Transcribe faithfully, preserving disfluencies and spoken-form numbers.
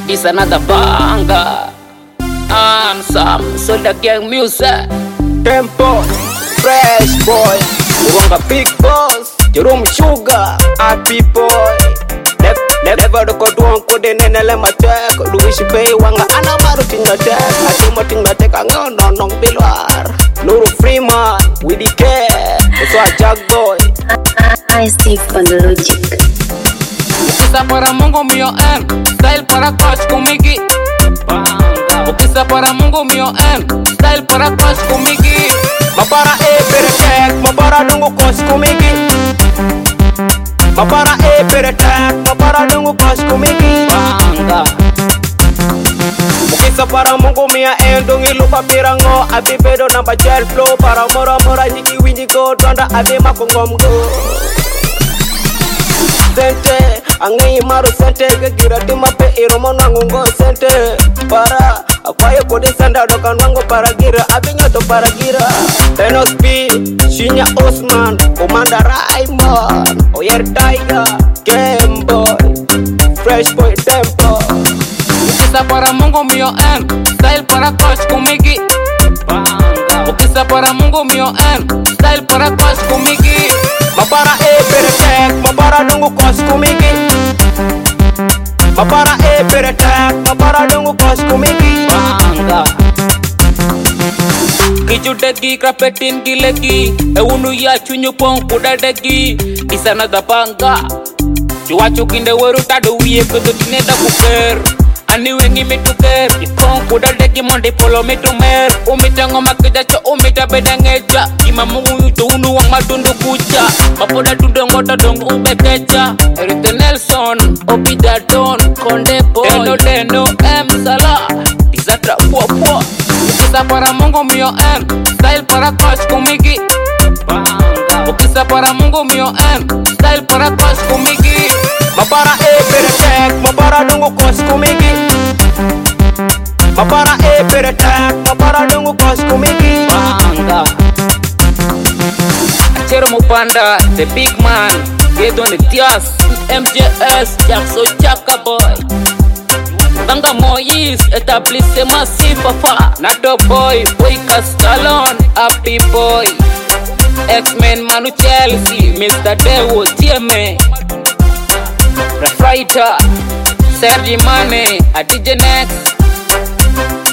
It's another banger. And some Soldier Gang music. Tempo, Fresh Boy, Urunga Big Boss, Jerome Sugar, Happy Boy. Never do ko duang ko de nenele matek, Louis Bay wanga ana maru tinga tek, atimo tinga tek angon nong bilwar. Nuru Freeman, with the care, it's a Jack Boy. I stick on the logic. Ukisa para Mungu mio M, style para coach kumigi. Ukisa para Mungu mio M, style para coach kumigi. Mapara e peretek, mapara dungu coach kumigi. Mapara e peretek, mapara dungu coach kumigi. Banga. Ukisa para Mungu mia endungi lupa pirango, abi bedo namba gel flow para mora mora nyiki winji go donda abi makongomgo. Sente, angai maru sente gira tima pe iromo nangungo sente para akwaye kodi sanda dokan wango para gira abinyoto para gira Tenos B, Shinya Osman, Commander Raymond, Oyer Tiger, Game Boy, Fresh Boy Tempo. Ukisa para Mungu mio M, style para coach kumigi. Ukisa para Mungu mio M, style para coach kumigi. Mapara e peretek, mapara dungu coach kumigi. Mapara e peretek, mapara dungu coach kumigi. Banga. Kijudegi krapetin gilegi, eunu ya chunyu pong kudadegi. It's another banga. Chuachu kinde weru tadu wiye kudu tineda kuker. Ani wengi mituker, ipong kudadegi mondi polo mitumer. Umita ngoma kijacho umita bedangeja. Ima mungu yutu unu wang madundu kucha. Mapoda tundu ngota dongu ubekecha. Erite Nelson, Obida Don, Konde Boy, Deno Deno, M Salah. Izatra po po. Ukisa para Mungu mio M, style para coach kumigi. Ukisa para Mungu mio M, style para coach kumigi. Mapara e peretek, mapara dungu coach kumigi. Mapara e peretek, mapara dungu coach kumigi. Banga. Achero Mupanda, the big man, get on the Dias, M J S, Jackso Chaka Boy. Banga Moïse, établissement Sifafa, Nato Boy, Boy Castalon, Happy Boy, X-Men Manu Chelsea, Mister Dewo, T M A, Refriter, Sergi Mane, A D J Next.